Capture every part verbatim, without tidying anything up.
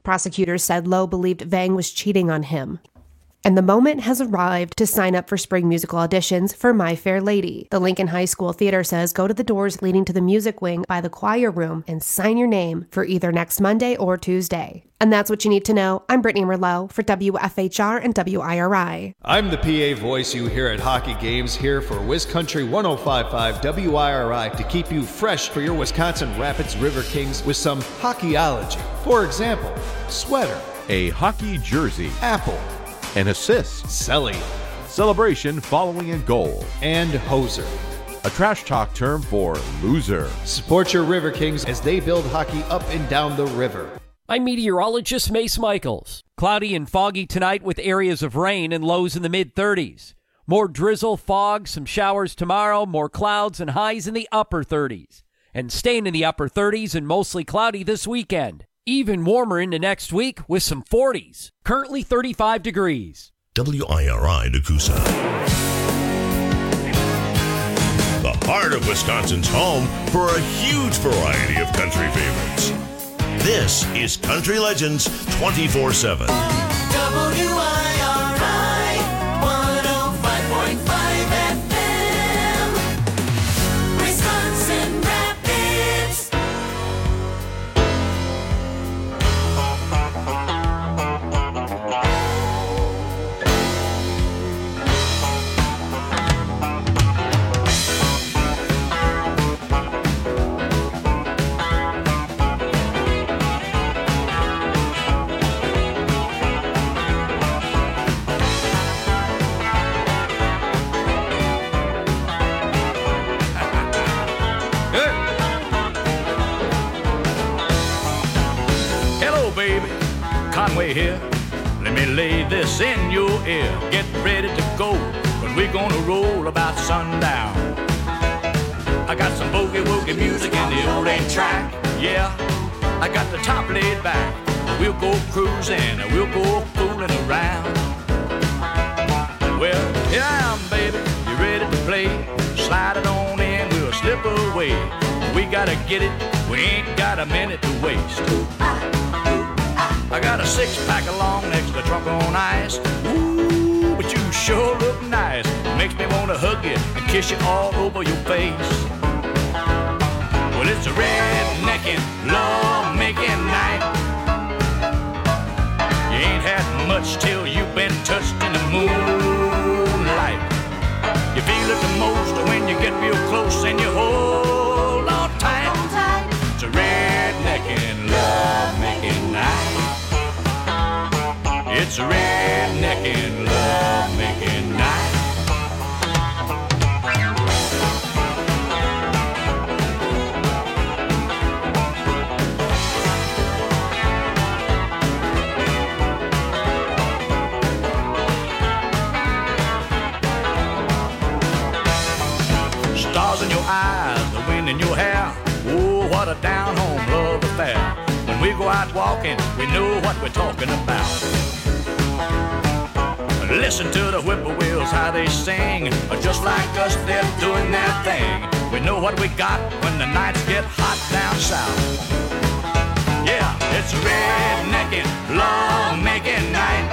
Prosecutors said Lowe believed Vang was cheating on him. And the moment has arrived to sign up for spring musical auditions for My Fair Lady. The Lincoln High School Theater says go to the doors leading to the music wing by the choir room and sign your name for either next Monday or Tuesday. And that's what you need to know. I'm Brittany Merlot for W F H R and W I R I. I'm the P A voice you hear at hockey games, here for WisCountry one oh five point five W I R I to keep you fresh for your Wisconsin Rapids River Kings with some hockeyology. For example, sweater, a hockey jersey, apple, an assist, celly, celebration following a goal, and hoser, a trash talk term for loser. Support your River Kings as they build hockey up and down the river. I'm meteorologist Mace Michaels. Cloudy and foggy tonight with areas of rain and lows in the mid thirties. More drizzle, fog, some showers tomorrow, more clouds and highs in the upper thirties. And staying in the upper thirties and mostly cloudy this weekend. Even warmer into next week with some forties. Currently thirty-five degrees. W I R I Nakusa. The heart of Wisconsin's home for a huge variety of country favorites. This is Country Legends twenty-four seven. W I R I one oh five point five F M. Wisconsin Rapids. Conway here. Let me lay this in your ear. Get ready to go, but we're gonna roll about sundown. I got some boogie-woogie music and the old eight track. Yeah, I got the top laid back. We'll go cruising, we'll go fooling around. Well, here I am, baby. You ready to play? Slide it on in, we'll slip away. We gotta get it, we ain't got a minute to waste. I got a six-pack along next to the trunk on ice. Ooh, but you sure look nice. Makes me want to hug you and kiss you all over your face. Well, it's a redneckin', love-making night. You ain't had much till you've been touched in the moonlight. You feel it the most when you get real close and you hold on tight. It's a redneckin', love-making night. It's a redneckin', love-making night. Stars in your eyes, the wind in your hair. Oh, what a down-home love affair. When we go out walking, we know what we're talking about. Listen to the whippoorwills, how they sing. Just like us, they're doing their thing. We know what we got when the nights get hot down south. Yeah, it's a redneckin', love-making night.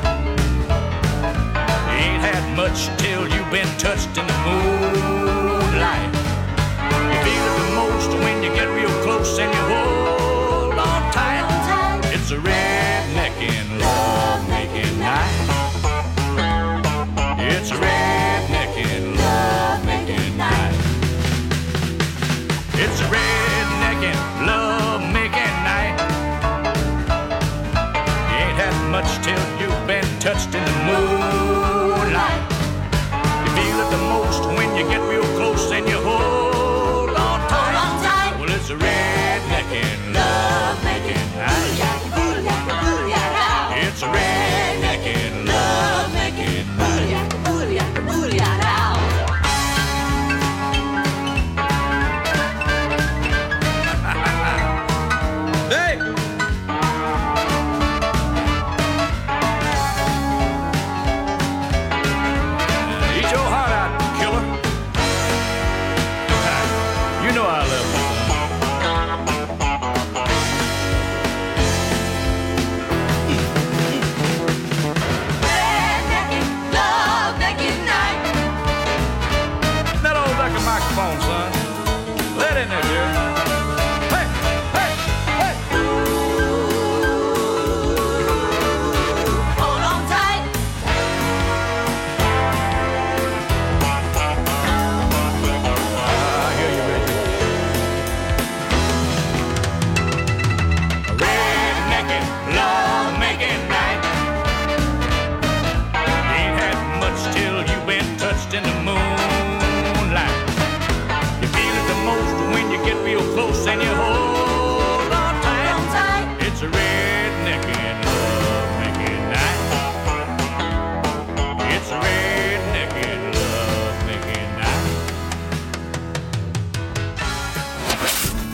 You ain't had much till you've been touched in the moonlight. You feel it the most when you get real close and you hold on tight. It's a redneckin', love-making night. It's a redneckin', love-making night. It's a redneckin', love-making night. You ain't had much till you've been touched in the moonlight. You feel it the most when you get real close and you hold on tight. Hold on tight. Well, it's a redneckin', love-making night. It's a redneckin', love-making night.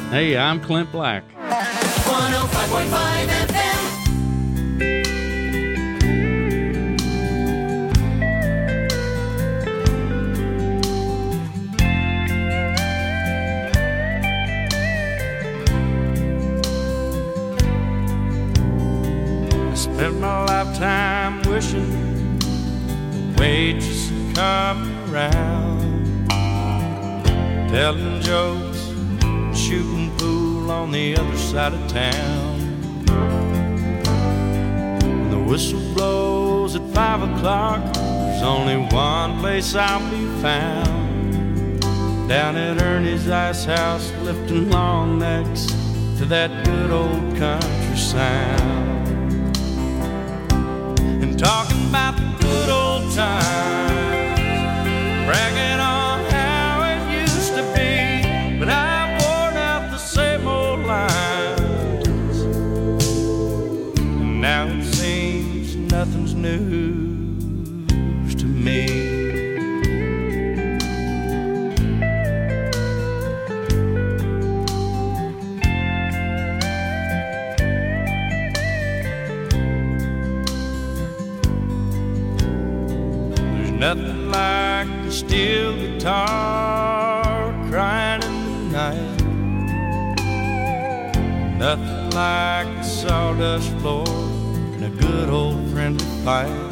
Hey, I'm Clint Black. one oh five point five F M. I spent my lifetime wishing the waitress would come around, telling jokes, shooting pool on the other side of town. When the whistle blows at five o'clock, there's only one place I'll be found, down at Ernie's Ice House, lifting long necks to that good old country sound, and talking about the good old times, bragging on how it used to be. But I've worn out the same old lines, and now it seems nothing's news to me. There's nothing like the steel guitar crying in the night, nothing like the sawdust floor and a good old friendly fight.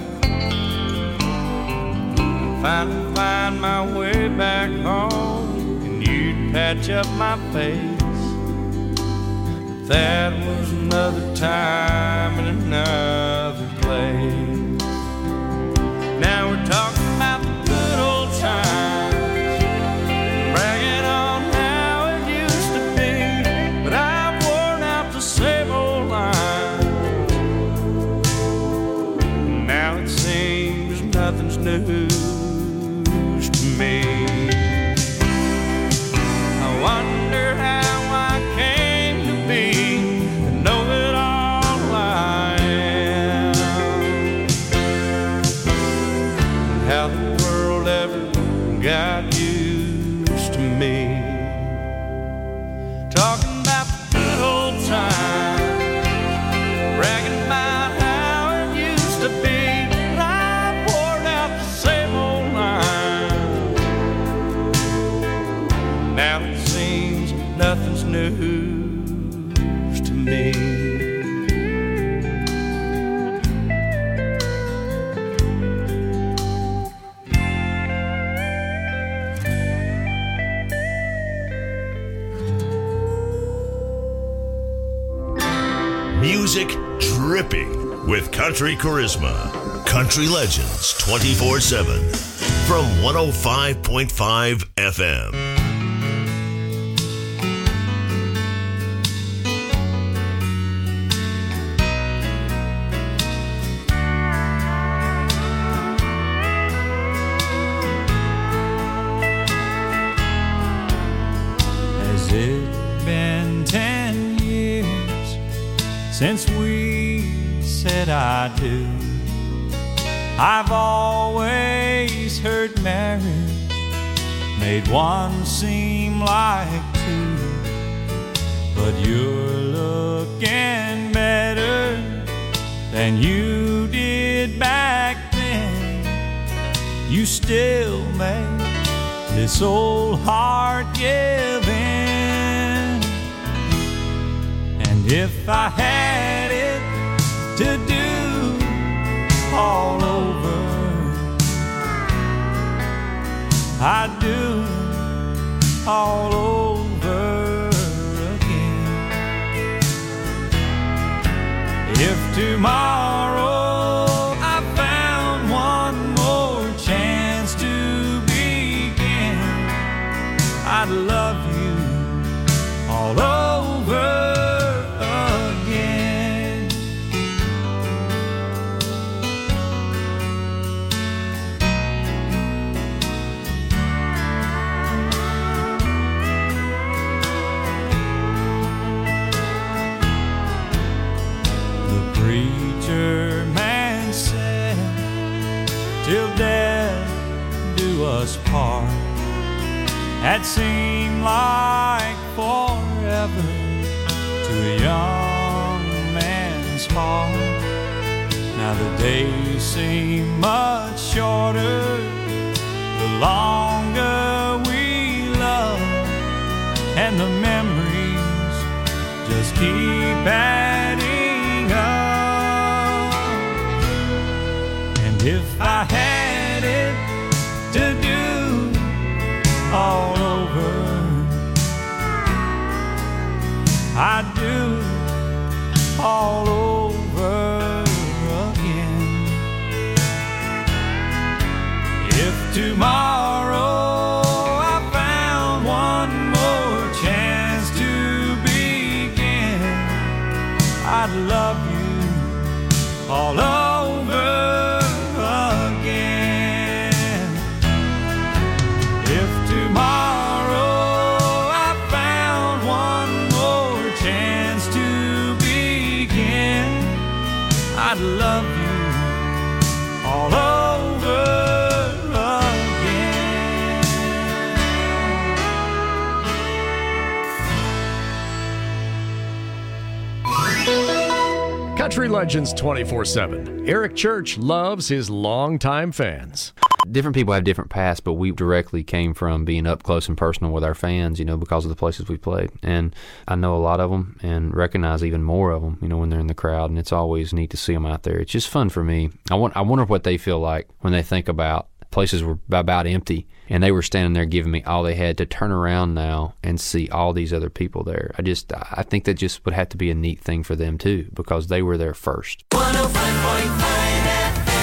Finally find my way back home, and you'd patch up my face. But that was another time and another place. Now we're talking about the good old times, bragging on how it used to be. But I've worn out the same old lines, now it seems nothing's news to me. I wonder how I came to be the know-it-all I am, how the world ever got used to me. Talking about the good old times, bragging about how it used to be. But I've worn out the same old lines, now it seems nothing's news to me. Music dripping with country charisma. Country Legends twenty-four seven from one oh five point five F M. Has it been ten years since we said I do? I've always heard marriage made one seem like two, but you're looking better than you did back then. You still make this old heart give in, and if I had it to do all over, I'd do all over again. If tomorrow I found one more chance to begin, I'd love you all over again. The preacher man said, till death do us part. That seemed like forever a young man's heart. Now the days seem much shorter the longer we love, and the memories just keep adding up. And if I had it to do all over, I'd do all over again. If tomorrow I found one more chance to begin, I'd love you all over again. If tomorrow I found one more chance to begin, I'd love you all over again. Country Legends twenty-four seven. Eric Church loves his longtime fans. Different people have different pasts, but we directly came from being up close and personal with our fans, you know, because of the places we played. And I know a lot of them and recognize even more of them, you know, when they're in the crowd, and it's always neat to see them out there. It's just fun for me. I want, I wonder what they feel like when they think about places were about empty, and they were standing there giving me all they had to turn around now and see all these other people there. I just, I think that just would have to be a neat thing for them too, because they were there first. one oh five point five F M.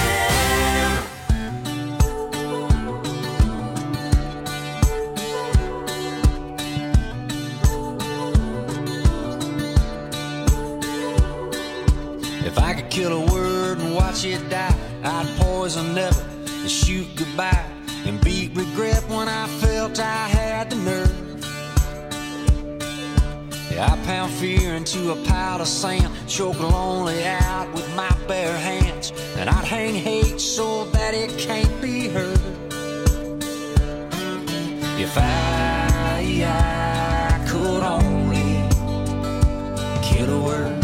If I could kill a word and watch it die, I'd poison never and shoot goodbye and beat regret when I felt I had the nerve. Yeah, I pound fear into a pile of sand, choke lonely out with my bare hands, and I'd hang hate so that it can't be heard. If I, I could only kill a word.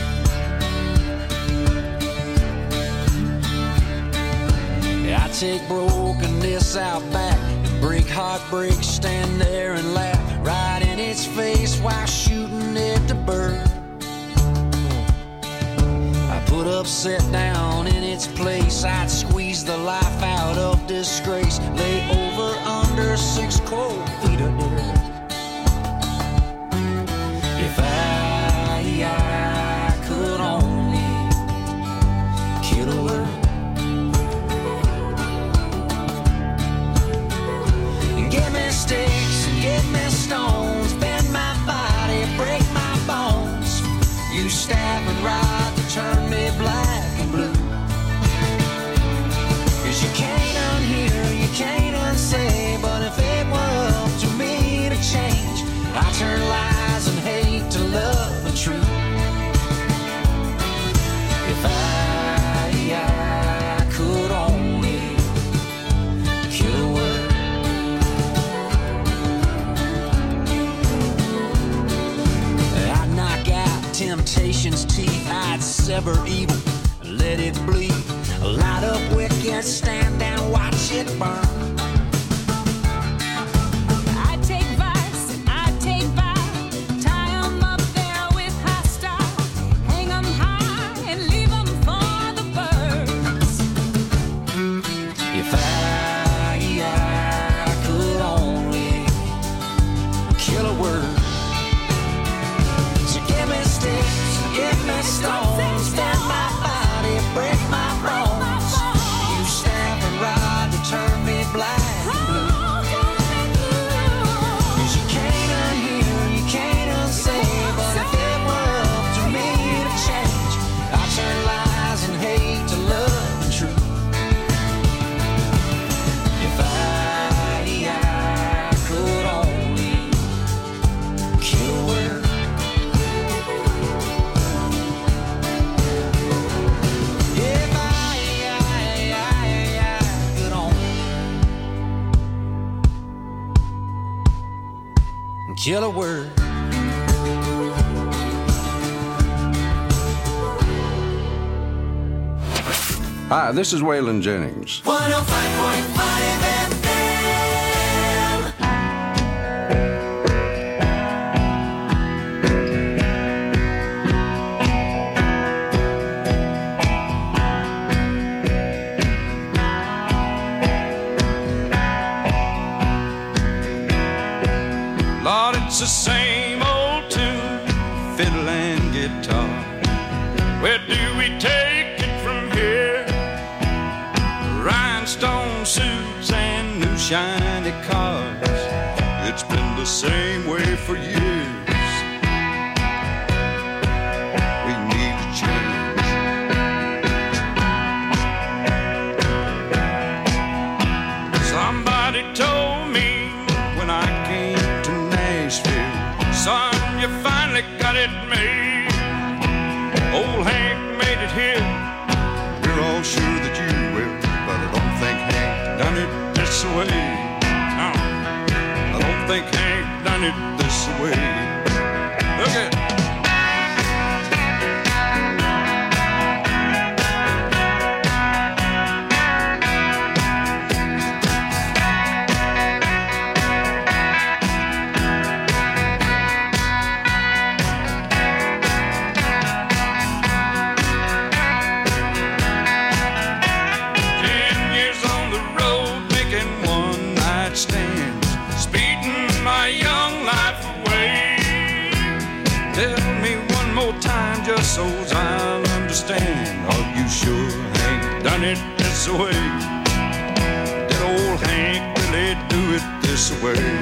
Yeah, I take brokenness out back and break heartbreak, stand there and laugh right in its face while shooting it to burn. I put upset down in its place, I'd squeeze the life out of disgrace, lay over under six cold feet of dirt. If I, I could only kill a word. Give me sticks and give me stones, bend my body, break my bones. You stab and rod to turn me black and blue. Cause you can't unhear, you can't unsay, but if it were up to me to change, I turn lies and hate to love and truth. If I, I could only kill a word. Temptation's teeth, I'd sever evil, let it bleed, light up wicked, stand and watch it burn. I'd take vice and I'd take vice, tie 'em up there with high style, hang 'em high and leave 'em for the birds. If I, I could only kill a word. Give me stones, bend my body, break my bones. You stab and rod to turn me black and blue. Cause you can't unhear, you can't unsay, but if it were up to me to change, I'd turn lies and hate to love and truth. If I, I could only kill a word. Kill a word. Hi, this is Waylon Jennings. one oh five point five F M. Lord, it's the same old tune, fiddle and guitar. Where do we take it from here? Rhinestone suits and new shiny cars. It's been the same way for years. We need a change. Somebody told me when I came to Nashville, son, you finally got it made. Old Hank made it here. We're all sure that you will, but I don't think Hank done it this way. No, I don't think Hank done it this way. Look at so I'll understand. Are you sure Hank done it this way? Did old Hank really do it this way?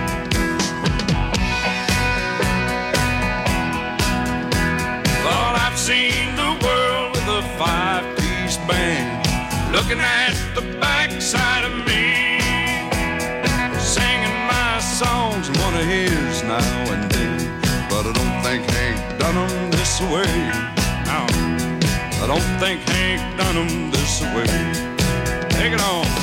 Lord, I've seen the world with a five-piece band looking at the backside of me, singing my songs and one of his now and then. But I don't think Hank done them this way. No, I don't think Hank done them this way. Take it on.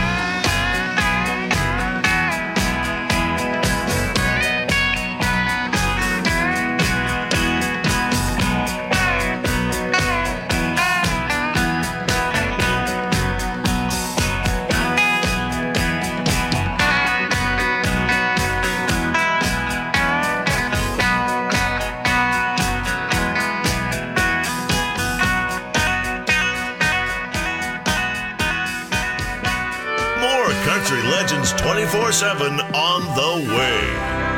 twenty-four seven on the way.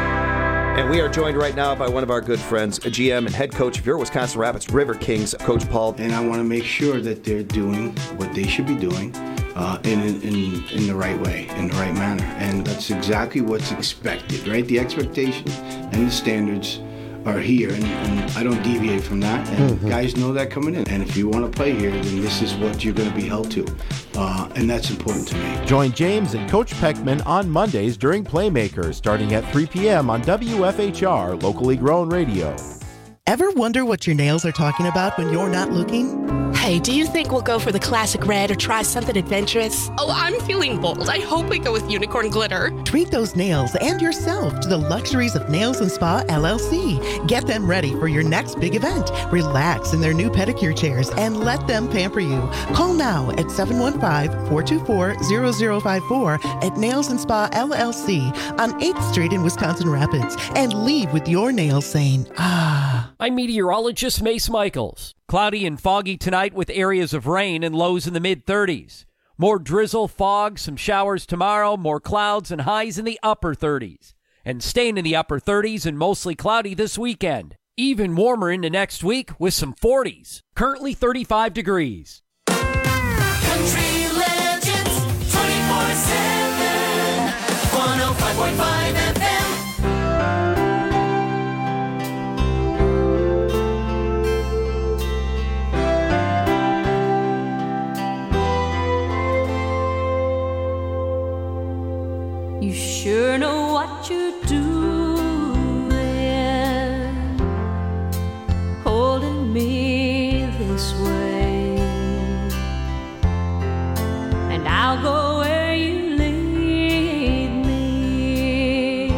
And we are joined right now by one of our good friends, G M and head coach of your Wisconsin Rapids River Kings, Coach Paul. And I want to make sure that they're doing what they should be doing uh, in, in, in the right way, in the right manner. And that's exactly what's expected, right? The expectations and the standards are here, and, and I don't deviate from that. And mm-hmm. guys know that coming in. And if you want to play here, then this is what you're going to be held to. Uh, and that's important to me. Join James and Coach Peckman on Mondays during Playmakers, starting at three p.m. on W F H R, locally grown radio. Ever wonder what your nails are talking about when you're not looking? Hey, do you think we'll go for the classic red or try something adventurous? Oh, I'm feeling bold. I hope we go with unicorn glitter. Treat those nails and yourself to the luxuries of Nails and Spa L L C. Get them ready for your next big event. Relax in their new pedicure chairs and let them pamper you. Call now at seven one five, four two four, zero zero five four at Nails and Spa L L C on eighth Street in Wisconsin Rapids and leave with your nails saying, ah. I'm meteorologist Mace Michaels. Cloudy and foggy tonight with areas of rain and lows in the mid thirties. More drizzle, fog, some showers tomorrow, more clouds and highs in the upper thirties. And staying in the upper thirties and mostly cloudy this weekend. Even warmer into next week with some forties. Currently thirty-five degrees. Country Legends twenty-four seven, one oh five point five F M. You sure know what you're doing, holding me this way, and I'll go where you lead me.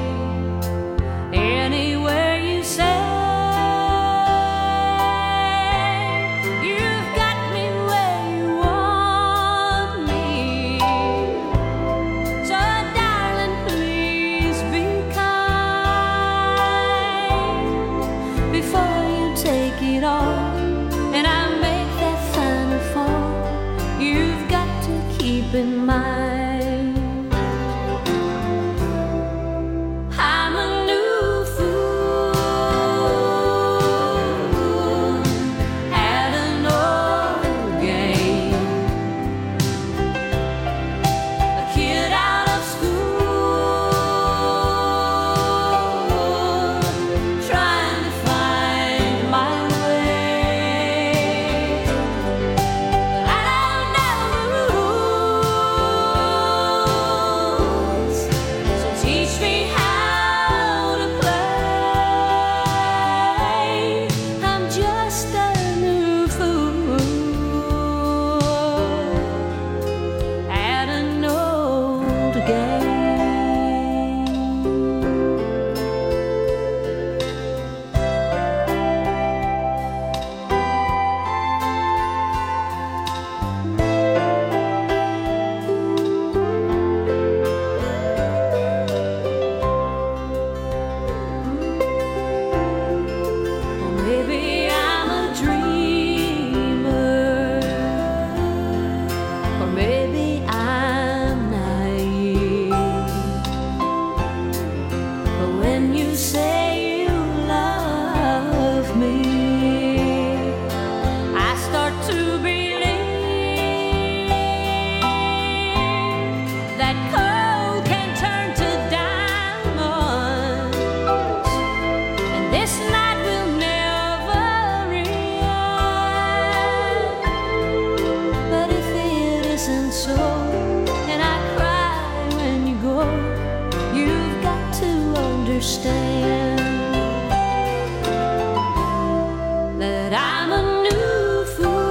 understand that I'm a new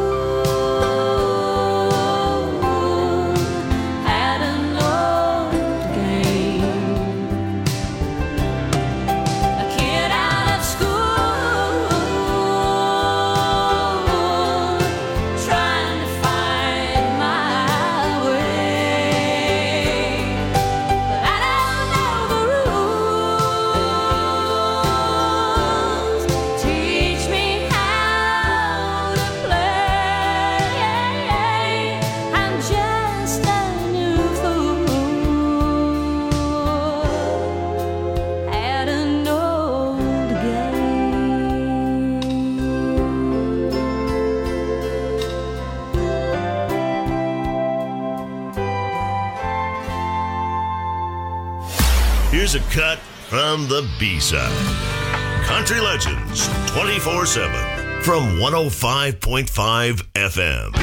fool at an old game. A kid out of school trying to find my way, but I don't know the rules. Teach me how to play. I'm just a new fool at an old game. Here's a cut from the B-side. Country Legends twenty-four seven from one oh five point five F M.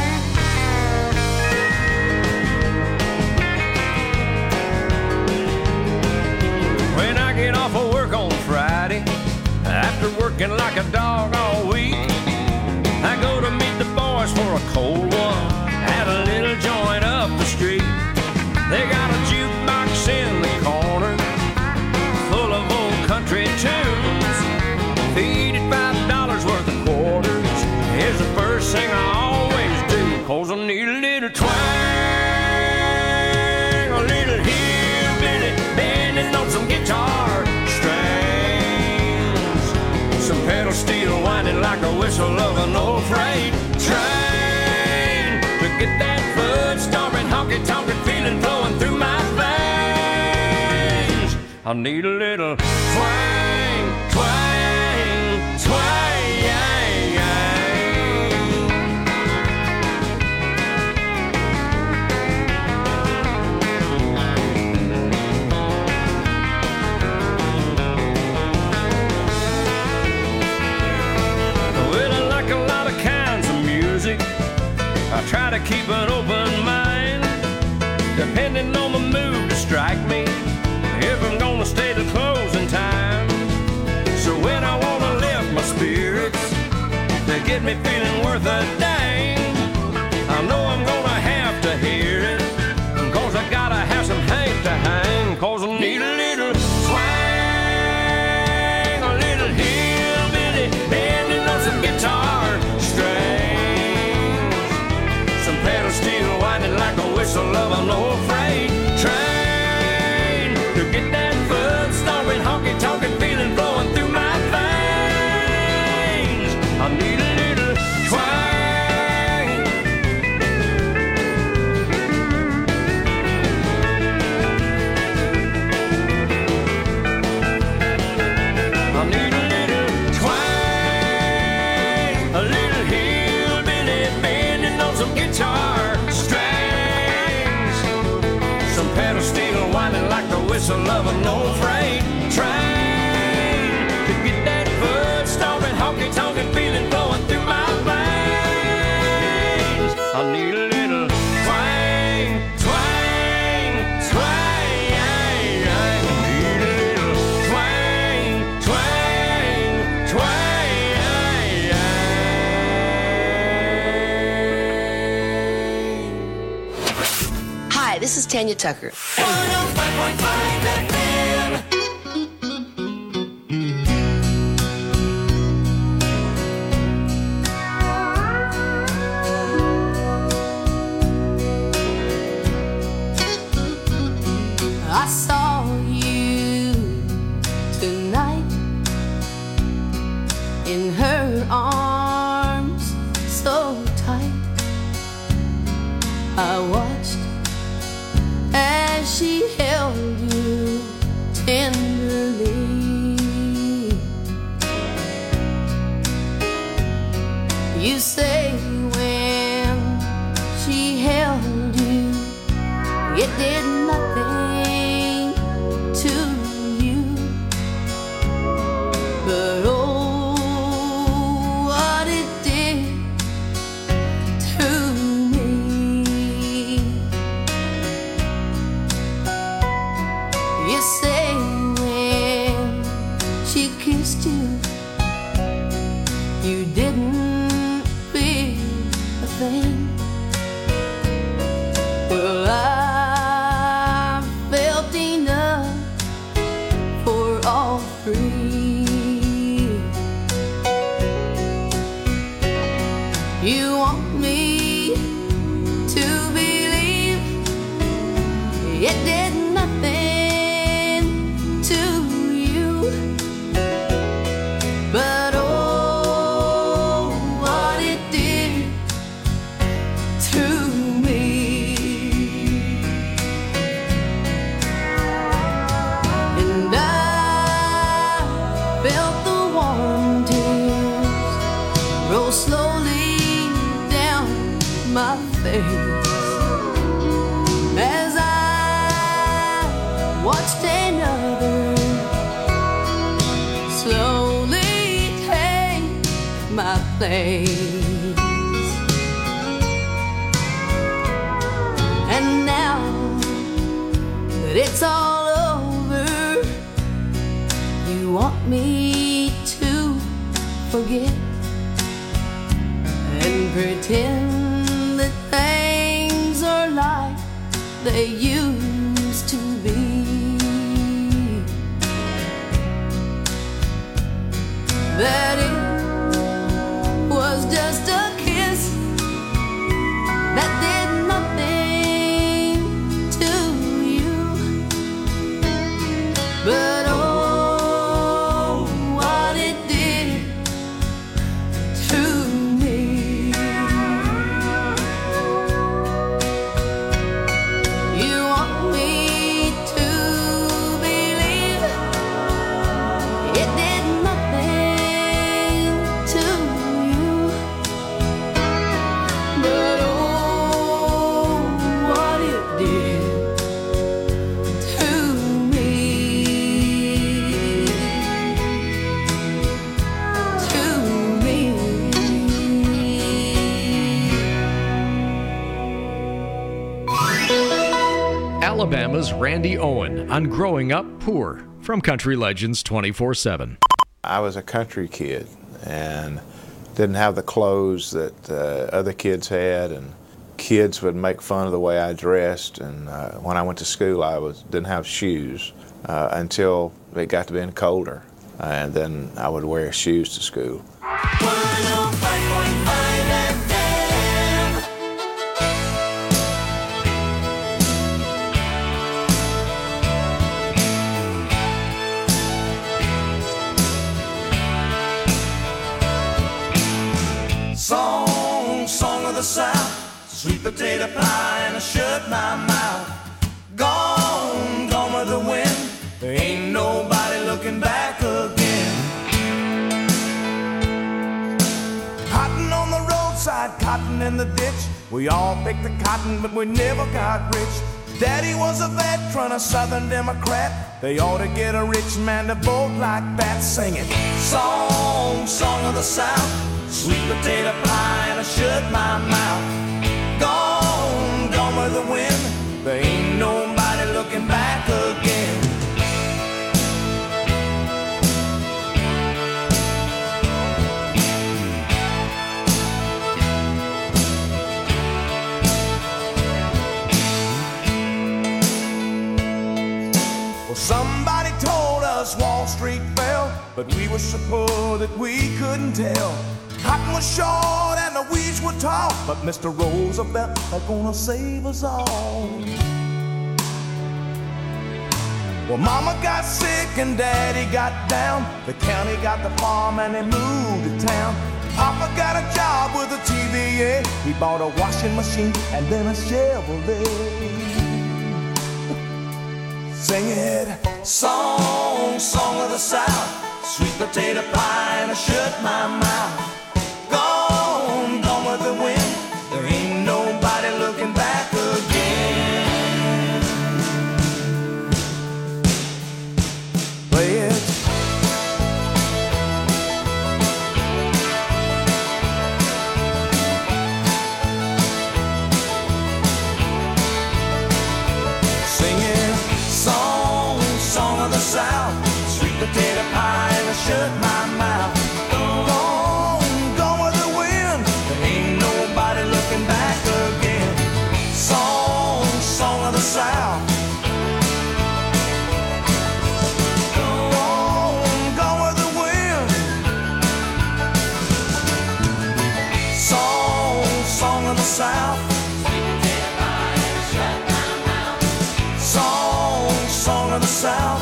When I get off of work on Friday, after working like a dog all week, I go to meet the boys for a cold one at a little joint up the street. They got a jukebox in the corner full of old country tunes. Feed it five dollars worth of quarters is the first thing I always do, 'cause I need a little twang, a little hillbilly bending on some guitar strings, some pedal steel winding like a whistle of an old freight train, to get that foot stomping, honky tonkin' feeling flowing through my veins. I need a little twang, twang, twang. Well, I like a lot of kinds of music. I try to keep an open mind, depending on the mood to strike me, if I'm gonna stay the closing time. So when I wanna lift my spirits to get me feeling worth a dang, I know I'm gonna have to hear it, 'cause I gotta have some hate to hang, 'cause I need a little twang, a little hillbilly bending on some guitar strings, some pedal steel winding like a whistle of an old freight train, to get that foot stomping, honky tonkin' feeling flowing through my veins. I need a little twang. I need a little twang, a little hillbilly bending on some guitar strings, some pedal steel winding like the whistle of an old freight train, to get that foot stomping, honky tonkin' feeling flowing through my veins. I need a little twang, twang, twang. I need a little twang, twang, twang. Hi, this is Tanya Tucker. I saw you tonight in her arms so tight. I watched as she held you tenderly. You say when she held you, it did nothing to you, but oh, what it did to me. You say when You want me to believe it did nothing to you, but oh, what it did to me. And I felt the warm tears roll slowly down my face as I watched another slowly take my place. And now that it's all over, you want me to forget and pretend that things are like they used to be. That it was just a kiss that did nothing to you, but oh, what it did to me. You want me to believe it did nothing to you, but oh, what it did to me, to me. Alabama's Randy Owen on Growing Up Poor from Country Legends twenty-four seven. I was a country kid and didn't have the clothes that uh, other kids had, and kids would make fun of the way I dressed. And uh, when I went to school, I was didn't have shoes uh, until it got to being colder, uh, and then I would wear shoes to school. Song, song of the South, sweet potato pie and I shut my mouth. Gone, gone with the wind, there ain't nobody looking back again. Cotton on the roadside, cotton in the ditch. We all picked the cotton, but we never got rich. Daddy was a veteran, a Southern Democrat. They ought to get a rich man to vote like that, singing song, song of the South. Sweet potato pie and I shut my mouth. Gone, gone with the wind, there ain't nobody looking back again. Well, somebody told us Wall Street fell, but we were so poor that we couldn't tell. Cotton was short and the weeds were tall, but Mister Roosevelt is gonna save us all. Well, Mama got sick and Daddy got down. The county got the farm and they moved to town. Papa got a job with a T V A. He bought a washing machine and then a Chevrolet. Sing it, song, song of the South. Sweet potato pie and I shut my mouth. Gone, gone with the wind, there ain't nobody looking back again. Play it. Singing song, song of the South. Sweet potato pie and I shut my mouth. Gone, gone with the wind, there ain't nobody looking back again. Song, song of the South. Gone, gone with the wind. Song, of the South. Song, song of the South.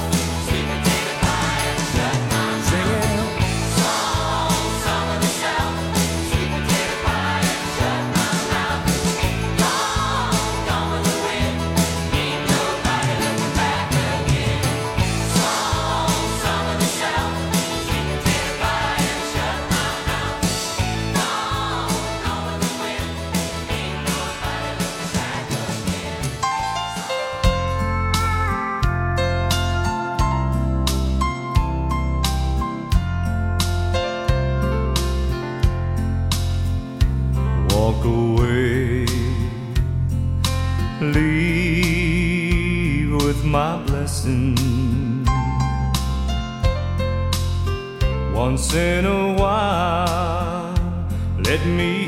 Walk away, leave with my blessing. Once in a while, let me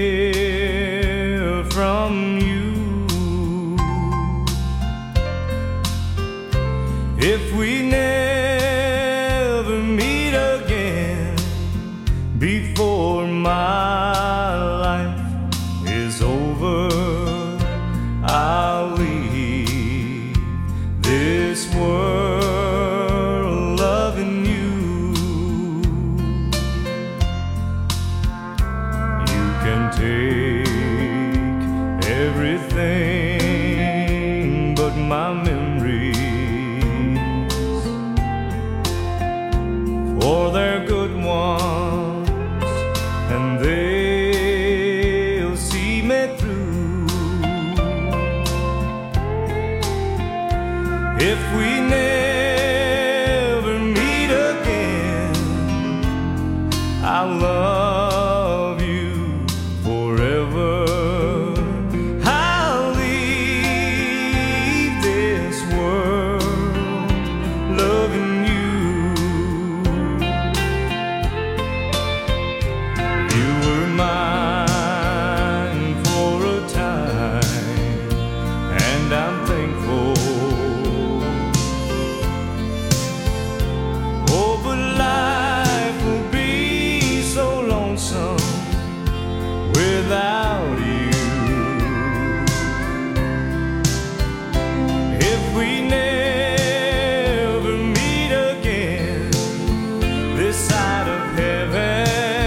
hear from you. If we never meet again before my life is over, I'll leave this world loving you. You can take everything but my memories, for they're good ones and they'll see me through. If we never meet again, I'll love you forever. I'll leave this world loving you. You were mine for a time, and I'm thankful. Oh, but life will be so lonesome without you. If we never meet again this side of heaven,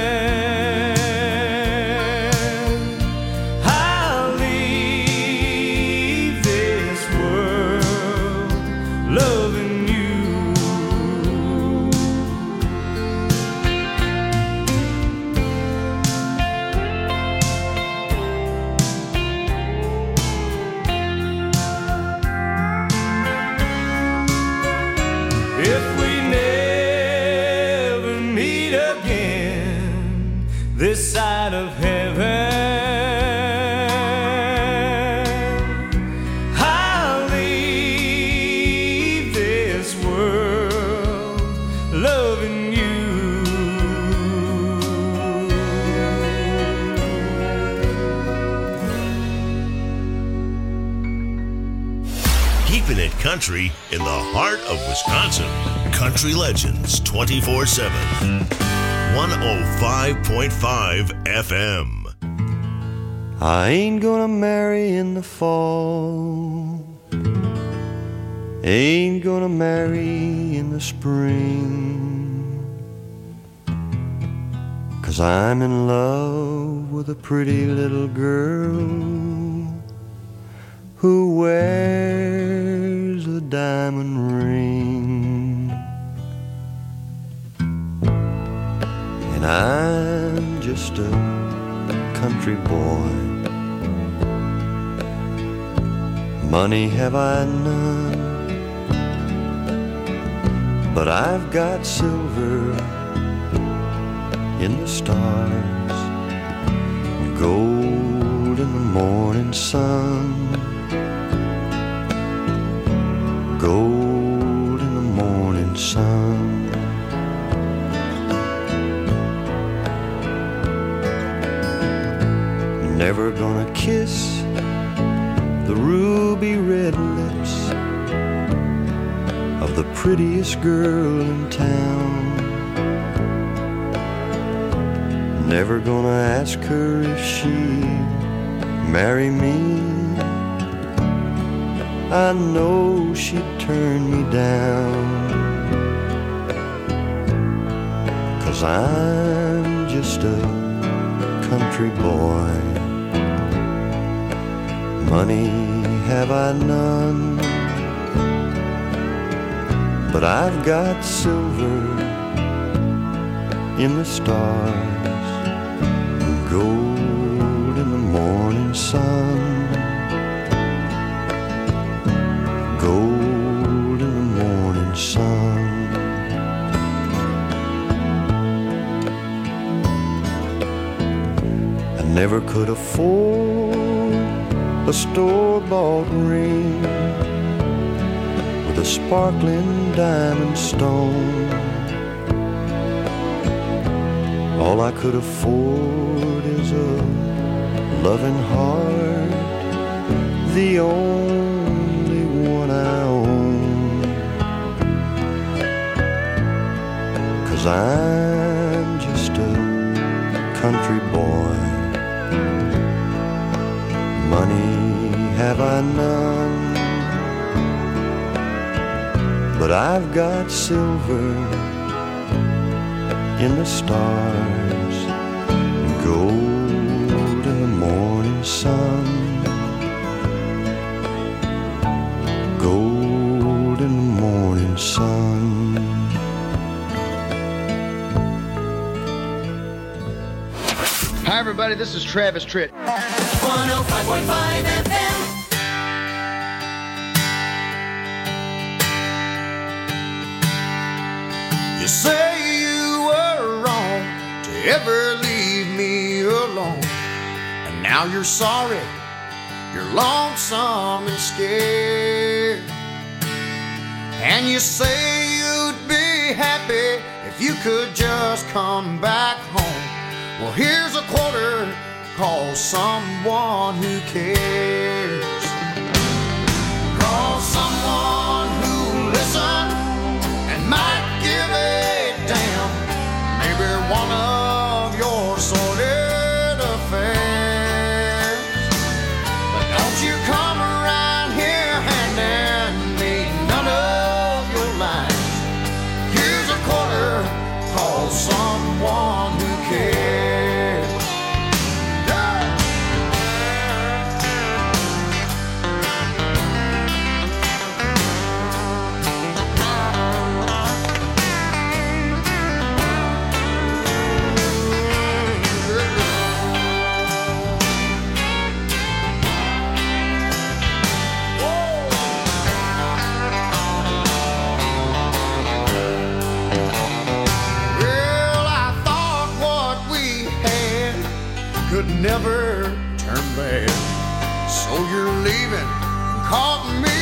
I'll leave this world loving you. If we never meet again this side of heaven, I'll leave this world loving you. Keeping it country in the heart of Wisconsin. Country Legends twenty-four seven. one oh five point five F M. I ain't gonna marry in the fall, ain't gonna marry in the spring, 'cause I'm in love with a pretty little girl who wears a diamond ring. And I'm just a country boy, money have I none, but I've got silver in the stars, gold in the morning sun, gold in the morning sun. Never gonna kiss the ruby red lips of the prettiest girl in town. Never gonna ask her if she marry me, I know she'd turn me down, 'cause I'm just a country boy. Money have I none, but I've got silver in the stars, and gold in the morning sun, gold in the morning sun. I never could afford a store-bought ring with a sparkling diamond stone. All I could afford is a loving heart, the only one I own. 'Cause I'm just a country boy. Money have I none, but I've got silver in the stars, and gold in the morning sun, gold in the morning sun. Hi everybody, this is Travis Tritt. one oh five point five F M. You say you were wrong to ever leave me alone, and now you're sorry, you're lonesome and scared. And you say you'd be happy if you could just come back home. Well, here's a quarter, call someone who cares. Call someone who'll listen and might give a damn. Maybe one of your sordid affairs. But don't you come around here handing me none of your lies. Here's a quarter, call someone who cares. Never turn back. So you're leaving, caught me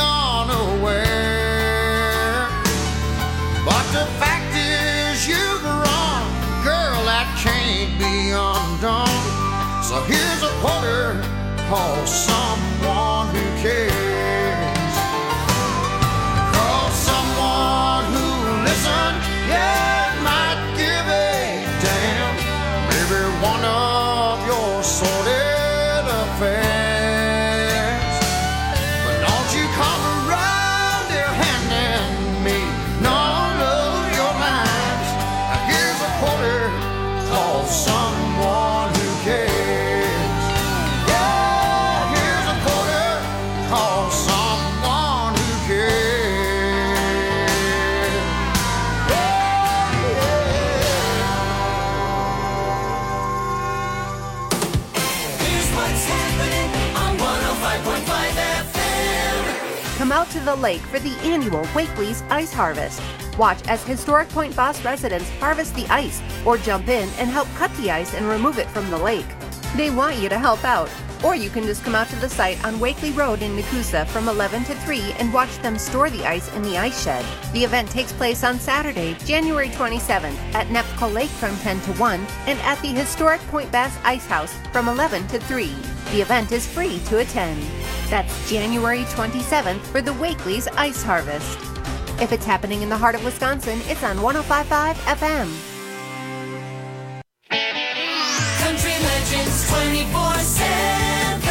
unaware. But the fact is you've run, girl, that can't be undone. So here's a quarter, call someone who cares. Call someone who'll listen, yeah, might give a damn. Maybe one of sordid affairs. But don't you come around here handing me none of your lines. Now here's a quarter, call someone who cares. Yeah, here's a quarter, call someone who cares. Yeah, yeah. What's happening on one oh five point five F M? Come out to the lake for the annual Wakely's Ice Harvest. Watch as Historic Point Boss residents harvest the ice or jump in and help cut the ice and remove it from the lake. They want you to help out, or you can just come out to the site on Wakely Road in Nakusa from eleven to three and watch them store the ice in the ice shed. The event takes place on Saturday, January twenty-seventh at Nepco Lake from ten to one and at the Historic Point Bass Ice House from eleven to three. The event is free to attend. That's January twenty-seventh for the Wakely's Ice Harvest. If it's happening in the heart of Wisconsin, it's on one oh five point five F M. Country Legends twenty-four seven.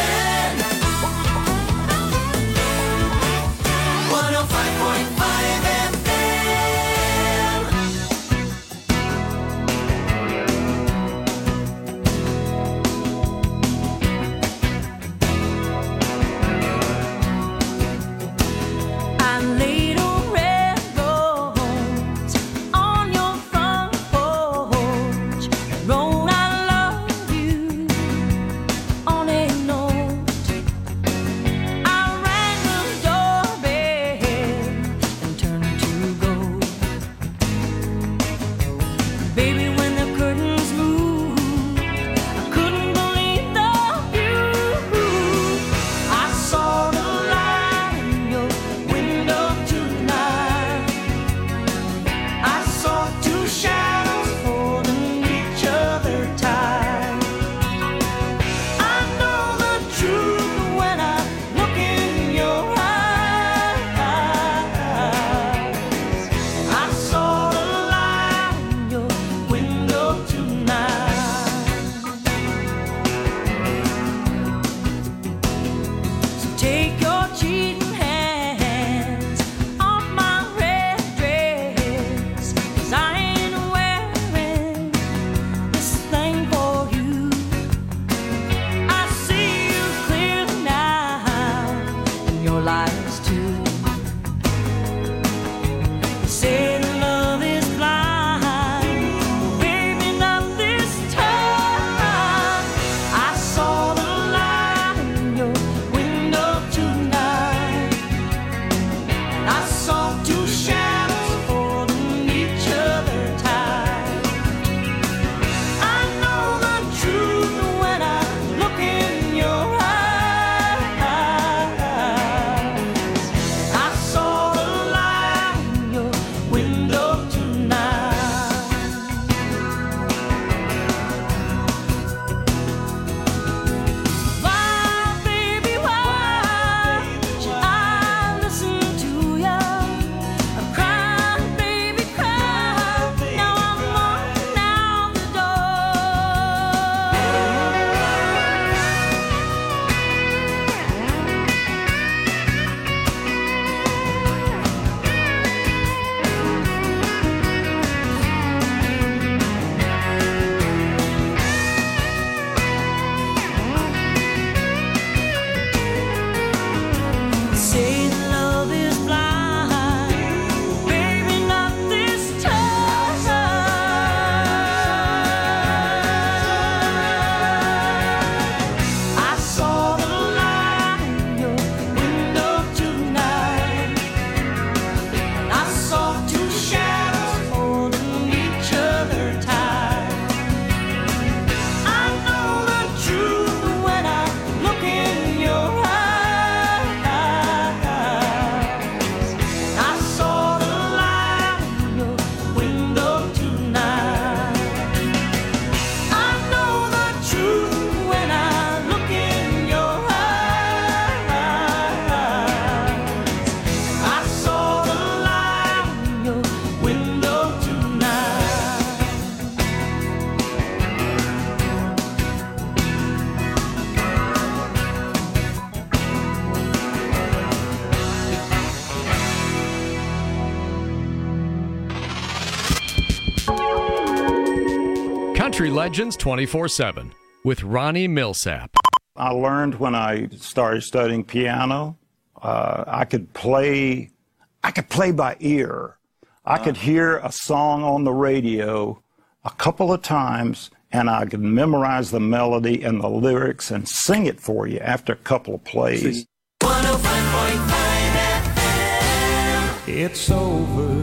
Country Legends twenty-four seven with Ronnie Millsap. I learned when I started studying piano, uh, I could play, I could play by ear. I could hear a song on the radio a couple of times, and I could memorize the melody and the lyrics and sing it for you after a couple of plays. one oh five point five F M. It's over.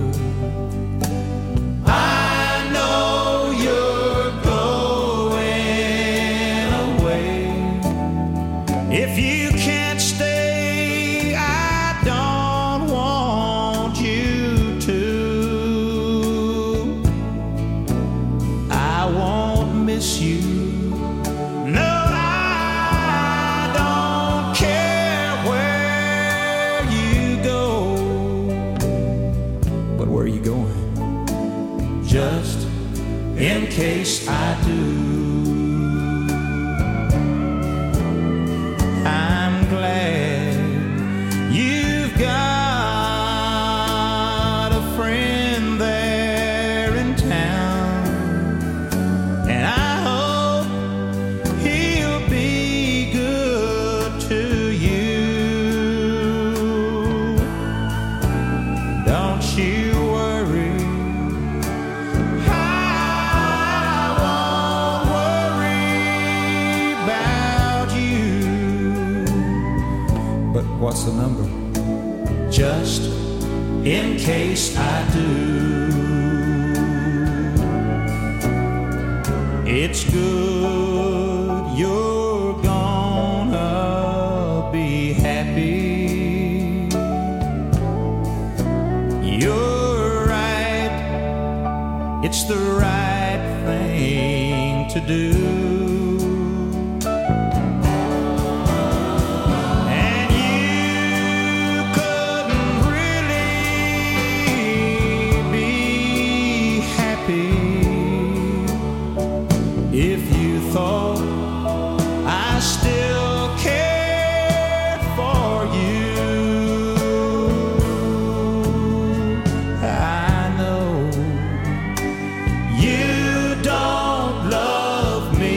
I know you're going away. If you can't stay, I don't want you to. I won't miss you. No, I don't care where you go. But where are you going? Just in case I do. I'm glad you've got a friend there in town, and I hope he'll be good to you. Don't you worry, I won't worry about you. But what's the number? Just in case I do. It's good you're gonna be happy. You're right, it's the right thing to do. And you couldn't really be happy if you thought I still cared for you. I know you don't love me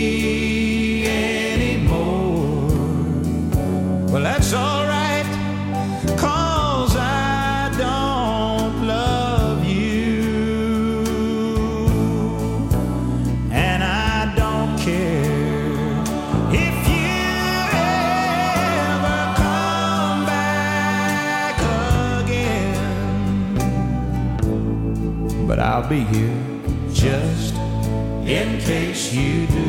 anymore. Well, that's all right, 'cause I don't love you. And I don't care if you ever come back again. But I'll be here just in case you do.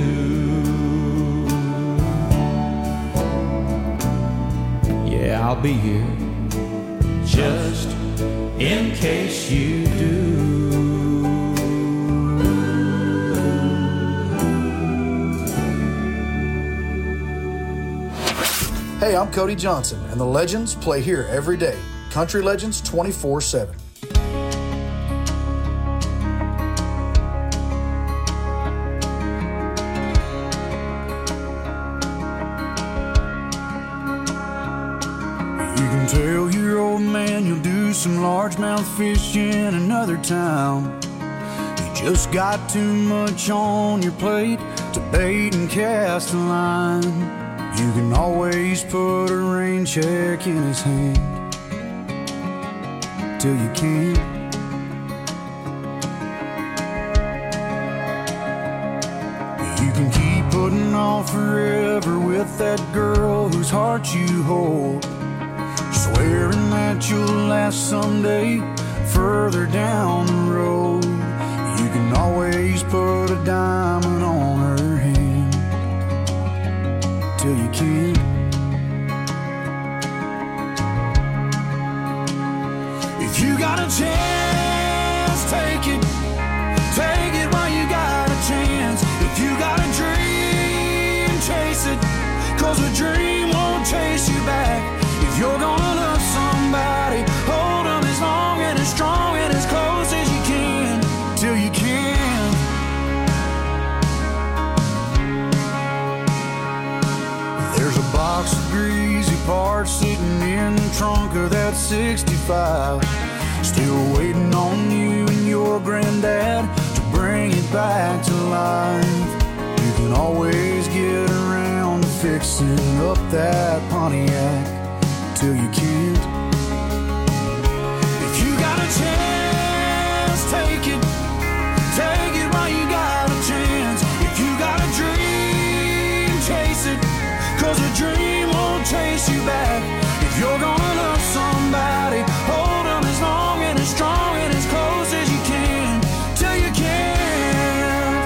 Yeah, I'll be here just in case you do. Hey, I'm Cody Johnson, and the Legends play here every day. Country Legends twenty-four seven. You can tell your old man you'll do some largemouth fish in another town. You just got too much on your plate to bait and cast a line. You can always put a rain check in his hand till you can't. You can keep putting off forever with that girl whose heart you hold, swearing that you'll last someday further down the road. You can always put a diamond on her hand till you can't. If you got a chance, take it. Take it while you got a chance. If you got a dream, chase it. 'Cause a dream won't chase you back. If you're gonna love somebody, hold them as long and as strong and as close as you can till you can. There's a box of greasy parts sitting in the trunk of that sixty-five, still waiting on you and your granddad to bring it back to life. You can always get around to fixing up that Pontiac till you can't. If you got a chance, take it. Take it while you got a chance. If you got a dream, chase it. Cause a dream won't chase you back. If you're gonna love somebody, hold them as long and as strong and as close as you can, till you can't.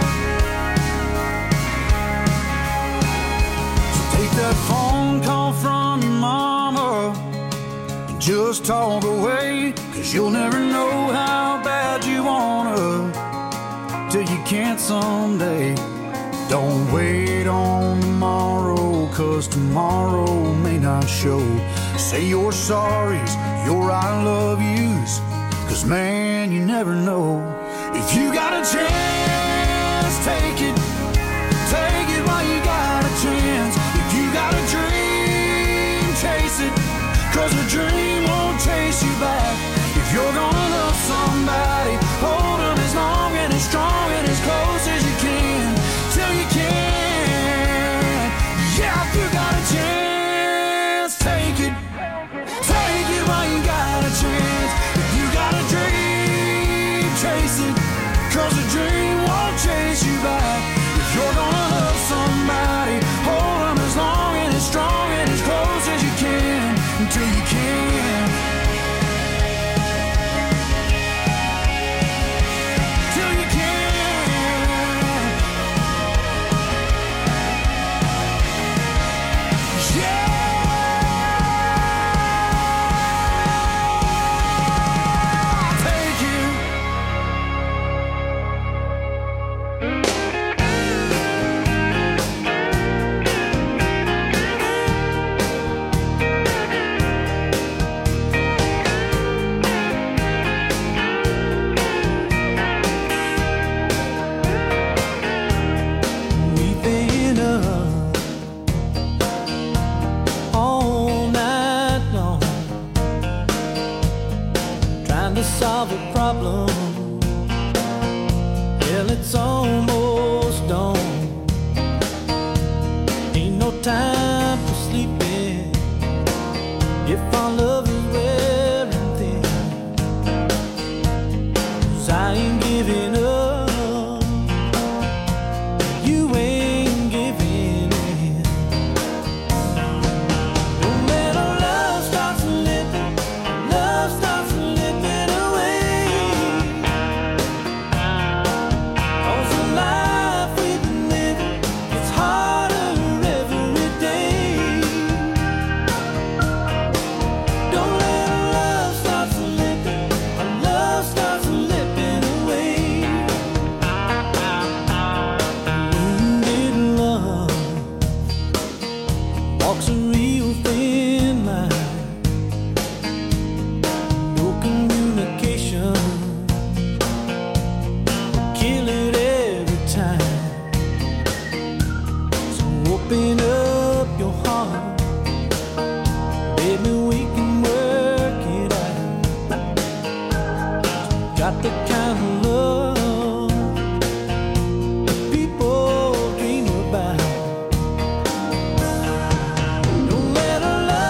So take that phone call from your mama and just talk away. Cause you'll never know how bad you wanna till you can't someday. Don't wait on tomorrow, cause tomorrow may not show. Say your sorries, your I love yous, cause man, you never know. If you got a chance, take it. Take it while you got a chance. If you got a dream, chase it. Cause a dream won't chase you back. If you're gonna love somebody, hold them as long and as strong and as close as you can, till you can. Yeah, if you got a chance, take it. Take it while you got a chance. If you got a dream, chase it. Cause a dream won't chase you back. If you're gonna love somebody, hold them as long and as strong and as close as you can, until you can. Till you can. Yeah. Take it. We've been up all night long, trying to solve a problem. Well, it's almost dawn. Ain't no time for sleeping if our love is wearing thin. 'Cause I ain't giving up. You ain't giving in. Don't let our love start slipping. Love starts slipping away. 'Cause the life we've been living, it's harder every day. Don't let our love start slipping. Our love starts slipping away. Wounded love walks a real thin line. No communication will kill it every time. So open up your heart, baby, we can work it out. Got the kind of love people dream about. Don't let our love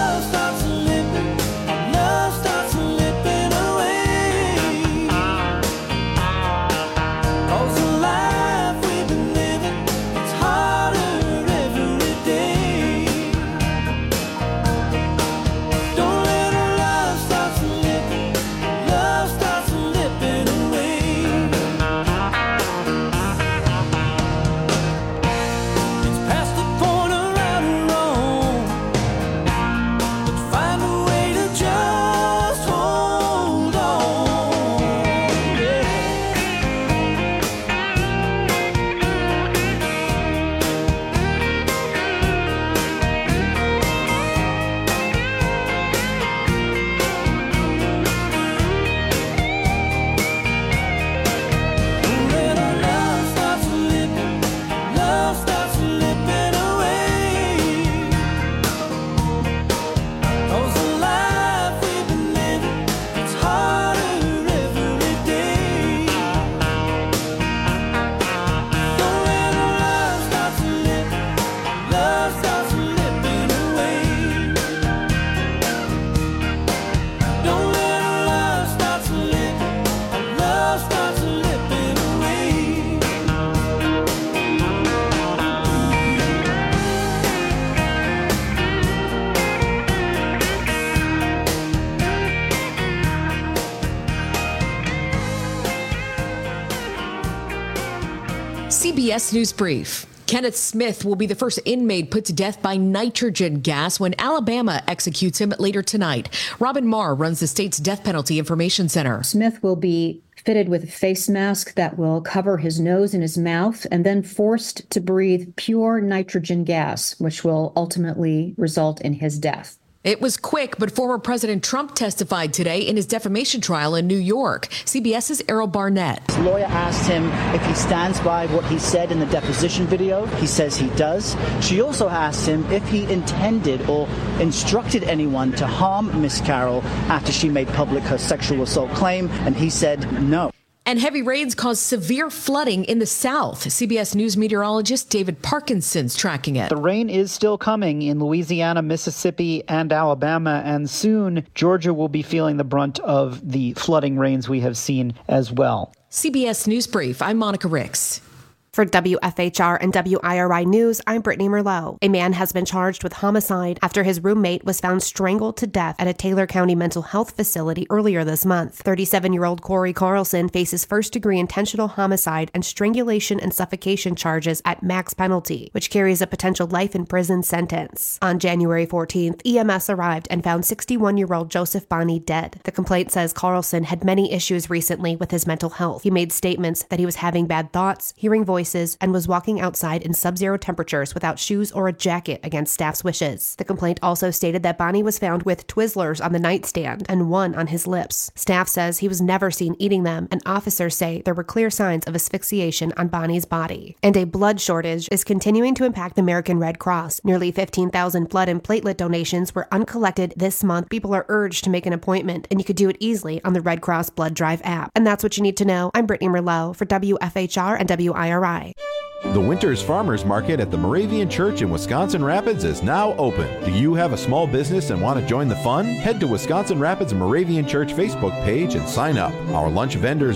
B S News Brief. Kenneth Smith will be the first inmate put to death by nitrogen gas when Alabama executes him later tonight. Robin Marr runs the state's Death Penalty Information Center. Smith will be fitted with a face mask that will cover his nose and his mouth, and then forced to breathe pure nitrogen gas, which will ultimately result in his death. It was quick, but former President Trump testified today in his defamation trial in New York. CBS's Errol Barnett. His lawyer asked him if he stands by what he said in the deposition video. He says he does. She also asked him if he intended or instructed anyone to harm Miss Carroll after she made public her sexual assault claim, and he said no. And heavy rains caused severe flooding in the South. C B S News meteorologist David Parkinson's tracking it. The rain is still coming in Louisiana, Mississippi, and Alabama, and soon Georgia will be feeling the brunt of the flooding rains we have seen as well. C B S News Brief, I'm Monica Ricks. For W F H R and W I R I News, I'm Brittany Merlot. A man has been charged with homicide after his roommate was found strangled to death at a Taylor County mental health facility earlier this month. thirty-seven-year-old Corey Carlson faces first-degree intentional homicide and strangulation and suffocation charges at max penalty, which carries a potential life in prison sentence. On January fourteenth, E M S arrived and found sixty-one-year-old Joseph Bonney dead. The complaint says Carlson had many issues recently with his mental health. He made statements that he was having bad thoughts, hearing voices, and was walking outside in sub-zero temperatures without shoes or a jacket against staff's wishes. The complaint also stated that Bonney was found with Twizzlers on the nightstand and one on his lips. Staff says he was never seen eating them, and officers say there were clear signs of asphyxiation on Bonney's body. And a blood shortage is continuing to impact the American Red Cross. Nearly fifteen thousand blood and platelet donations were uncollected this month. People are urged to make an appointment, and you could do it easily on the Red Cross Blood Drive app. And that's what you need to know. I'm Brittany Merlot for W F H R and W I R I. The Winters Farmers Market at the Moravian Church in Wisconsin Rapids is now open. Do you have a small business and want to join the fun? Head to Wisconsin Rapids Moravian Church Facebook page and sign up. Our lunch vendors